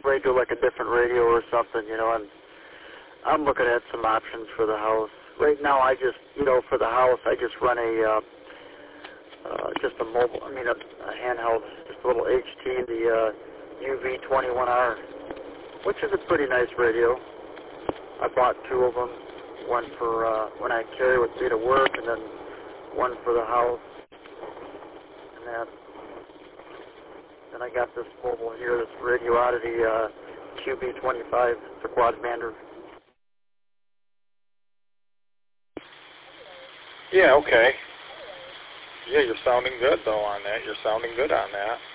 radio like a different radio or something, and I'm looking at some options for the house. Right now, I just, for the house, I just run just a mobile, a handheld, just a little HT, the UV21R, which is a pretty nice radio. I bought 2 of them, one for when I carry with me to work, and then one for the house. And then I got this mobile here, this Radio Oddity QB25, it's a quad bander. Yeah, okay. Yeah, you're sounding good, though, on that. You're sounding good on that.